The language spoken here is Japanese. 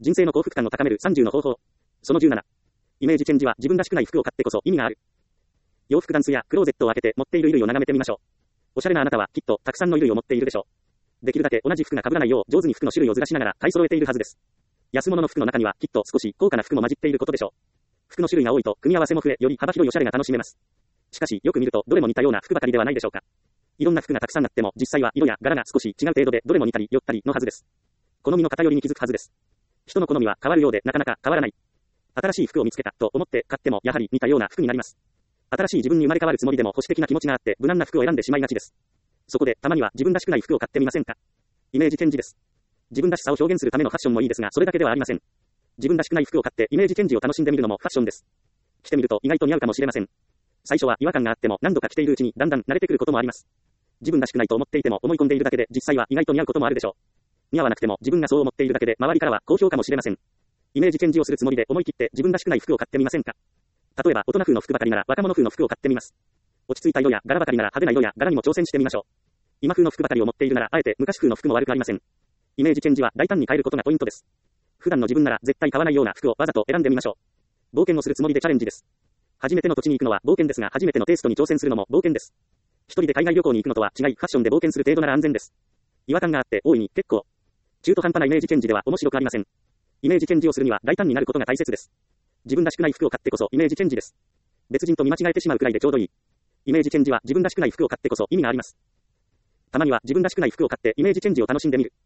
人生の幸福感を高める30の方法。その17。イメージチェンジは自分らしくない服を買ってこそ意味がある。洋服ダンスやクローゼットを開けて持っている衣類を眺めてみましょう。おしゃれなあなたはきっとたくさんの衣類を持っているでしょう。できるだけ同じ服が被らないよう上手に服の種類をずらしながら買い揃えているはずです。安物の服の中にはきっと少し高価な服も混じっていることでしょう。服の種類が多いと組み合わせも増え、より幅広いおしゃれが楽しめます。しかしよく見るとどれも似たような服ばかりではないでしょうか。いろんな服がたくさんあっても実際は色や柄が少し違う程度でどれも似たり寄ったりのはずです。好みの偏りに気づくはずです。人の好みは変わるようでなかなか変わらない。新しい服を見つけたと思って買ってもやはり似たような服になります。新しい自分に生まれ変わるつもりでも保守的な気持ちがあって無難な服を選んでしまいがちです。そこでたまには自分らしくない服を買ってみませんか。イメージチェンジです。自分らしさを表現するためのファッションもいいですがそれだけではありません。自分らしくない服を買ってイメージチェンジを楽しんでみるのもファッションです。着てみると意外と似合うかもしれません。最初は違和感があっても何度か着ているうちにだんだん慣れてくることもあります。自分らしくないと思っていても思い込んでいるだけで実際は意外と似合うこともあるでしょう。似合わなくても自分がそう思っているだけで周りからは好評かもしれません。イメージチェンジをするつもりで思い切って自分らしくない服を買ってみませんか。例えば大人風の服ばかりなら若者風の服を買ってみます。落ち着いた色や柄ばかりなら派手な色や柄にも挑戦してみましょう。今風の服ばかりを持っているならあえて昔風の服も悪くありません。イメージチェンジは大胆に変えることがポイントです。普段の自分なら絶対買わないような服をわざと選んでみましょう。冒険をするつもりでチャレンジです。初めての土地に行くのは冒険ですが初めてのテイストに挑戦するのも冒険です。一人で海外旅行に行くのとは違いファッションで冒険する程度なら安全です。違和感があって大いに結構。中途半端なイメージチェンジでは面白くありません。イメージチェンジをするには大胆になることが大切です。自分らしくない服を買ってこそイメージチェンジです。別人と見間違えてしまうくらいでちょうどいい。イメージチェンジは自分らしくない服を買ってこそ意味があります。たまには自分らしくない服を買ってイメージチェンジを楽しんでみる。